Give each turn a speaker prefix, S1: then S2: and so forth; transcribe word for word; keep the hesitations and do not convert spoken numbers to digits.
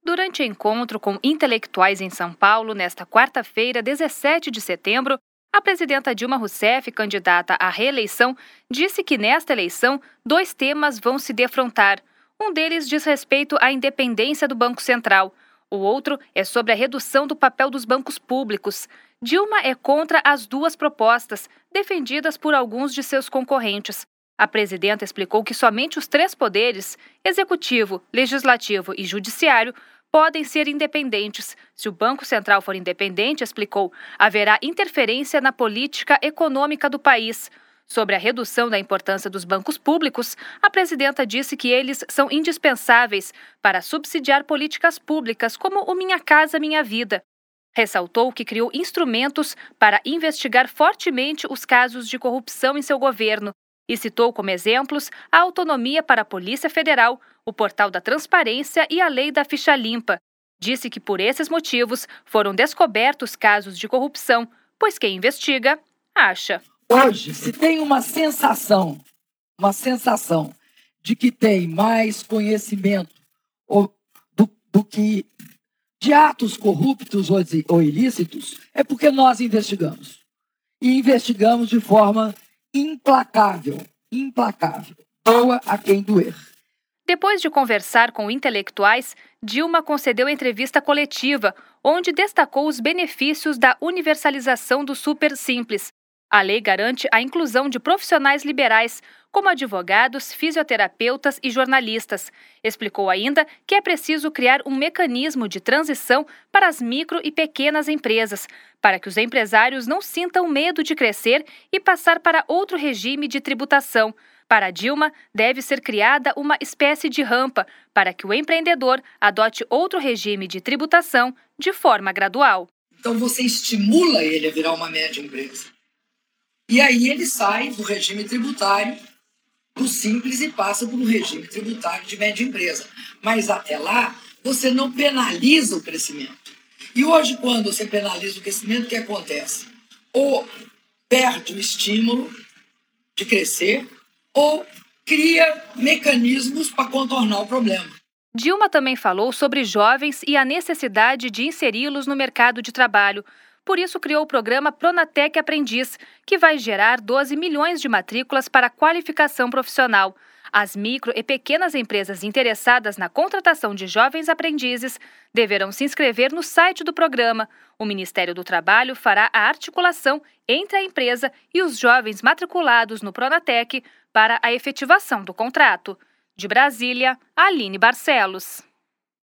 S1: Durante encontro com intelectuais em São Paulo, nesta quarta-feira, dezessete de setembro, a presidenta Dilma Rousseff, candidata à reeleição, disse que nesta eleição dois temas vão se defrontar. Um deles diz respeito à independência do Banco Central. O outro é sobre a redução do papel dos bancos públicos. Dilma é contra as duas propostas, defendidas por alguns de seus concorrentes. A presidenta explicou que somente os três poderes, executivo, legislativo e judiciário, podem ser independentes. Se o Banco Central for independente, explicou, haverá interferência na política econômica do país. Sobre a redução da importância dos bancos públicos, a presidenta disse que eles são indispensáveis para subsidiar políticas públicas como o Minha Casa Minha Vida. Ressaltou que criou instrumentos para investigar fortemente os casos de corrupção em seu governo e citou como exemplos a autonomia para a Polícia Federal, o Portal da Transparência e a Lei da Ficha Limpa. Disse que por esses motivos foram descobertos casos de corrupção, pois quem investiga, acha.
S2: Hoje, se tem uma sensação, uma sensação de que tem mais conhecimento ou, do, do que de atos corruptos ou, ou ilícitos, é porque nós investigamos. E investigamos de forma implacável, implacável. Doa a quem doer.
S1: Depois de conversar com intelectuais, Dilma concedeu entrevista coletiva, onde destacou os benefícios da universalização do Super Simples. A lei garante a inclusão de profissionais liberais, como advogados, fisioterapeutas e jornalistas. Explicou ainda que é preciso criar um mecanismo de transição para as micro e pequenas empresas, para que os empresários não sintam medo de crescer e passar para outro regime de tributação. Para Dilma, deve ser criada uma espécie de rampa para que o empreendedor adote outro regime de tributação de forma gradual.
S2: Então você estimula ele a virar uma média empresa. E aí ele sai do regime tributário do simples e passa para um regime tributário de média empresa. Mas até lá, você não penaliza o crescimento. E hoje, quando você penaliza o crescimento, o que acontece? Ou perde o estímulo de crescer, ou cria mecanismos para contornar o problema.
S1: Dilma também falou sobre jovens e a necessidade de inseri-los no mercado de trabalho. Por isso, criou o programa Pronatec Aprendiz, que vai gerar doze milhões de matrículas para qualificação profissional. As micro e pequenas empresas interessadas na contratação de jovens aprendizes deverão se inscrever no site do programa. O Ministério do Trabalho fará a articulação entre a empresa e os jovens matriculados no Pronatec para a efetivação do contrato. De Brasília, Aline Barcelos.